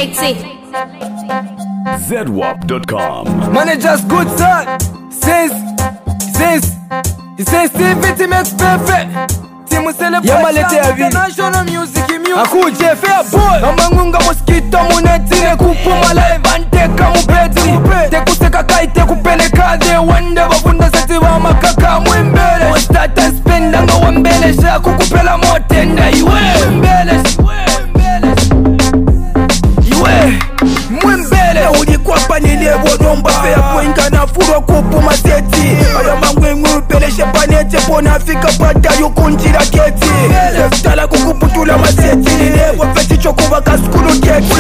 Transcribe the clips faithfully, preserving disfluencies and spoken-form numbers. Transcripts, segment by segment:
Lexi. Z W A P dot com. Manager's good son. Since, since, sensitivity makes perfect. Timu celebration, international music, music. Akuje fair boy. Amangunga mosquito munetine kupuma live anteka mupeti. Tekuseka kaite kupeleka de wanda bafunda seti wa makaka mwimbele. Start and spend anga wambele sha kukupela motenda iwe. Mwimbele, iwe. Mwimbele ulikuwa panile wonomba fea poinga na furo kupuma seti. Aya mangwe mwipele shepanete pona fika pata yukunjira keti. Leftala kukuputula maseti nile wafeti chokuwa kaskulu keti.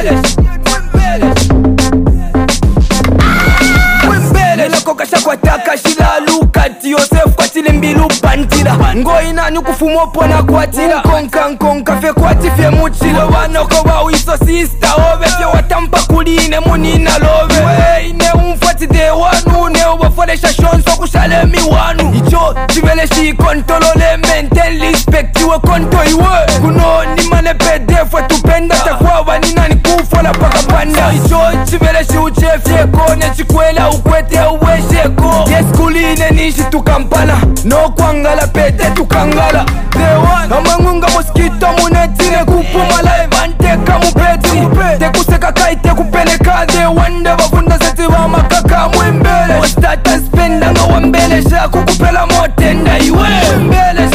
Mwimbele lako kasha kwa taka shila lukati Yosef kwa tili mbilu pantila Ngoi nani kufumopo na kwa tila Nkonka nkonka fe kwa tifye muchila Wanoko wa uiso sister ove Fye watampa kuline munina love Ine umfati de wanu Ne uwafolesha shonso kushalemi wanu Icho chivele shi kontolole Maintain respect iwe konto iwe Kuno ni mane pede fwe tupenda Takwa wani nani kufola paka panda Icho chivele shi uchefye kone chikwela ukwete uwe sheko Yes kuline nishi tukampala No kwangala pete tukangala Day one Amangunga mosquito munetine kupuma live anteka mupeti Tekuseka kaite kupeleka Day one de bafunda seti wa makaka mwimbele Start and spend anga wambele sha kukupela motenda iwe Mwimbele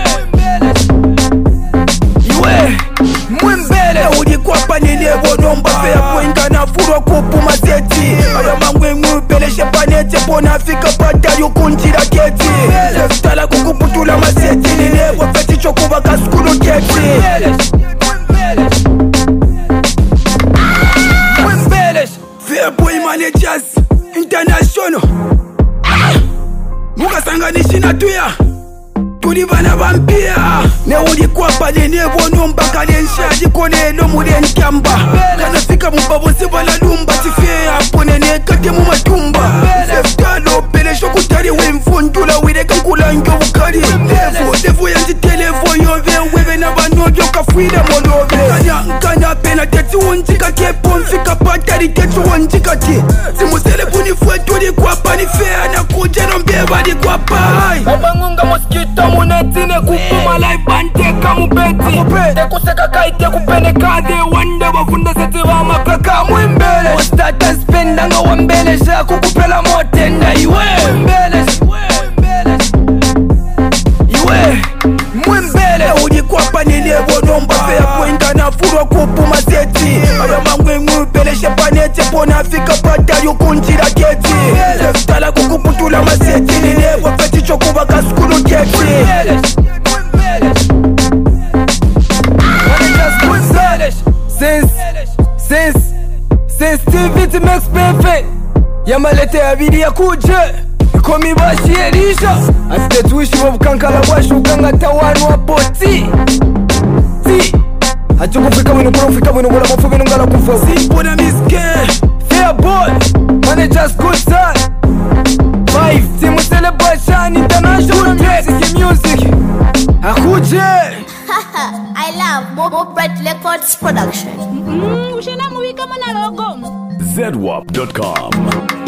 Iwe Mwimbele ulikuwa panile wonomba fea poinga na furo kupuma seti Aya mangwe mwipele shepanete pona fika pata yukunjira keti Leftala kukuputula maseti nile wafeti chokuwa kaskulu keti Mwimbele Fair boy managers international Muka sanganishi na tuya Tuli bana bampia Ne ulikuwa pale ne bono mpaka lensha Jikone no mule nkamba Kana fika mbabo seba la lumba Tifea pone ne kate mu matumba Leftalo pele shokutari we mfundula Wile kankula njo ukari Devo, devo yanzi televo yove Webe na banobyo kafuida molove Kanya, kanya pena teti unjika kepo Mfika patari teti unjika ti Simu selebuni fwe tuli kwa pani fea Na kujeno mbeba di kwa pai Mabangunga mosquito munetine kupuma live anteka mupeti Tekuseka kaite kupeneka de wande bafunda seti wa makaka mwimbele Start and spend anga wambele sha kukupela motenda iwe Mwimbele Iwe Mwimbele ulikuwa panile wonomba fea poinga na furo kupuma seti Aya mangwe mwipele shepanete pona fika pata yukunjira keti Leftala kukuputula maseti nile wafeti chokuwa kaskulu keti Since, since, sensitivity makes perfect Yamalete ya bidi ya kuje Komi bashi elisha Asite tuishi wabukankala washu Ukanga tawanu wapo ti Ti Hacho kufika wino kura ufika wino Gula mafu wino ngala kufa Simpo na miske Fair boy Manager's good son Five Timu celebration international music music Akuje I love Bobo Bright Records production. Z W A P dot com.